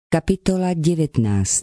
Kapitola 19.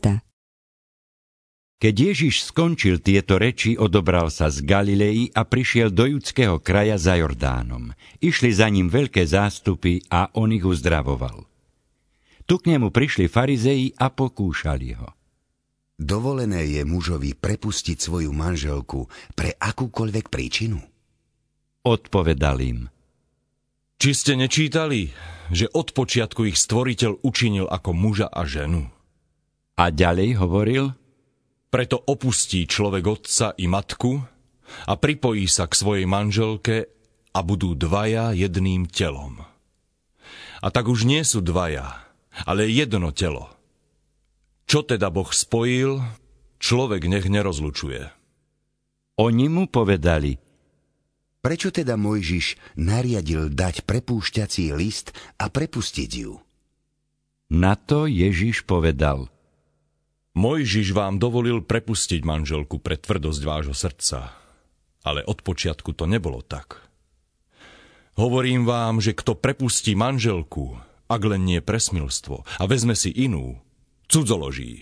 Keď Ježiš skončil tieto reči, odobral sa z Galilei a prišiel do judského kraja za Jordánom. Išli za ním veľké zástupy a on ich uzdravoval. Tu k nemu prišli farizei a pokúšali ho. Dovolené je mužovi prepustiť svoju manželku pre akúkoľvek príčinu? Odpovedal im. Či ste nečítali, že od počiatku ich stvoriteľ učinil ako muža a ženu? A ďalej hovoril. Preto opustí človek otca i matku a pripojí sa k svojej manželke a budú dvaja jedným telom. A tak už nie sú dvaja, ale jedno telo. Čo teda Boh spojil, človek nech nerozlučuje. Oni mu povedali. Prečo teda Mojžiš nariadil dať prepúšťací list a prepustiť ju? Na to Ježiš povedal. Mojžiš vám dovolil prepustiť manželku pre tvrdosť vášho srdca, ale od počiatku to nebolo tak. Hovorím vám, že kto prepustí manželku, ak len nie presmilstvo, a vezme si inú, cudzoloží.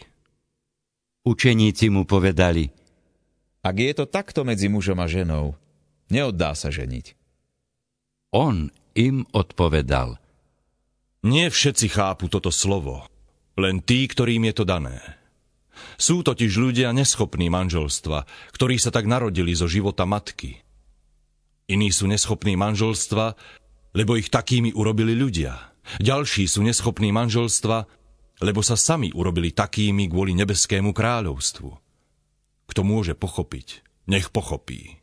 Učeníci mu povedali. Ak je to takto medzi mužom a ženou, neoddá sa ženiť. On im odpovedal. Nie všetci chápu toto slovo, len tí, ktorým je to dané. Sú totiž ľudia neschopní manželstva, ktorí sa tak narodili zo života matky. Iní sú neschopní manželstva, lebo ich takými urobili ľudia. Ďalší sú neschopní manželstva, lebo sa sami urobili takými kvôli nebeskému kráľovstvu. Kto môže pochopiť, nech pochopí.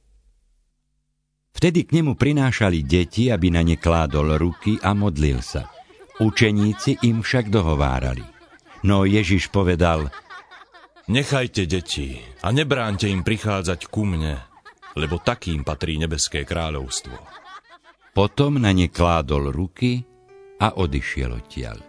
Vtedy k nemu prinášali deti, aby na ne kládol ruky a modlil sa. Učeníci im však dohovárali. No Ježiš povedal. Nechajte deti a nebráňte im prichádzať ku mne, lebo takým patrí nebeské kráľovstvo. Potom na ne kládol ruky a odišiel odtiaľ.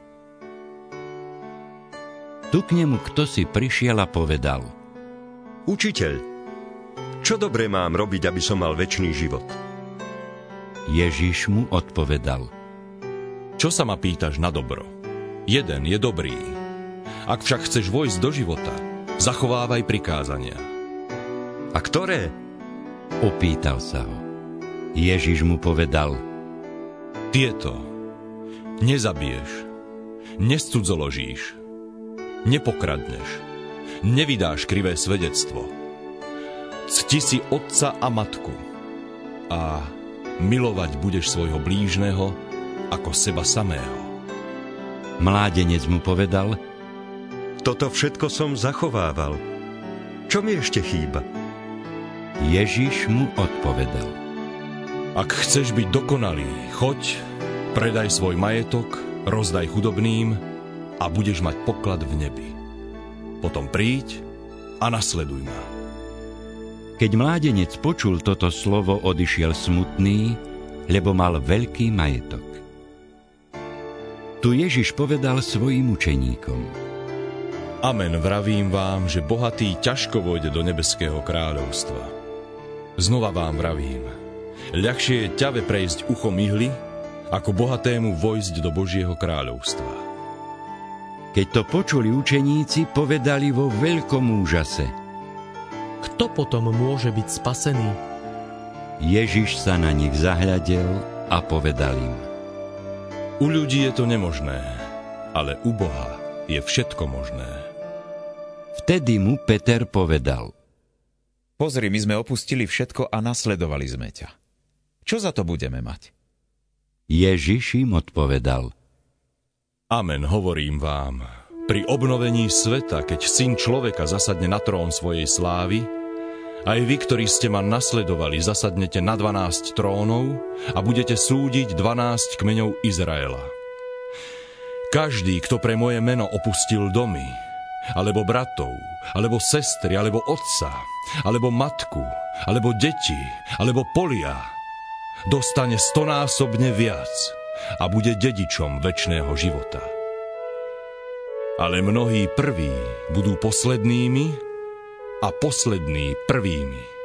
Tu k nemu ktosi prišiel a povedal. Učiteľ, čo dobre mám robiť, aby som mal večný život? Ježiš mu odpovedal. Čo sa ma pýtaš na dobro? Jeden je dobrý. Ak však chceš vojsť do života, zachovávaj prikázania. A ktoré? Opýtal sa ho. Ježiš mu povedal. Tieto. Nezabiješ, nescudzoložíš, nepokradneš, nevydáš krivé svedectvo, cti si otca a matku a milovať budeš svojho blížneho ako seba samého. Mládenec mu povedal. Toto všetko som zachovával. Čo mi ešte chýba? Ježiš mu odpovedal. Ak chceš byť dokonalý, choď, predaj svoj majetok, rozdaj chudobným a budeš mať poklad v nebi. Potom príď a nasleduj ma. Keď mládenec počul toto slovo, odišiel smutný, lebo mal veľký majetok. Tu Ježiš povedal svojim učeníkom. Amen, vravím vám, že bohatý ťažko vojde do nebeského kráľovstva. Znova vám vravím, ľahšie je ťave prejsť uchom ihly, ako bohatému vojsť do Božieho kráľovstva. Keď to počuli učeníci, povedali vo veľkom úžase. Kto potom môže byť spasený? Ježiš sa na nich zahľadel a povedal im. U ľudí je to nemožné, ale u Boha je všetko možné. Vtedy mu Peter povedal. Pozri, my sme opustili všetko a nasledovali sme ťa. Čo za to budeme mať? Ježiš im odpovedal. Amen, hovorím vám, pri obnovení sveta, keď Syn človeka zasadne na trón svojej slávy, aj vy, ktorí ste ma nasledovali, zasadnete na 12 trónov a budete súdiť 12 kmeňov Izraela. Každý, kto pre moje meno opustil domy, alebo bratov, alebo sestry, alebo otca, alebo matku, alebo deti, alebo polia, dostane 100-násobne viac a bude dedičom večného života. Ale mnohí prví budú poslednými a poslední prvými.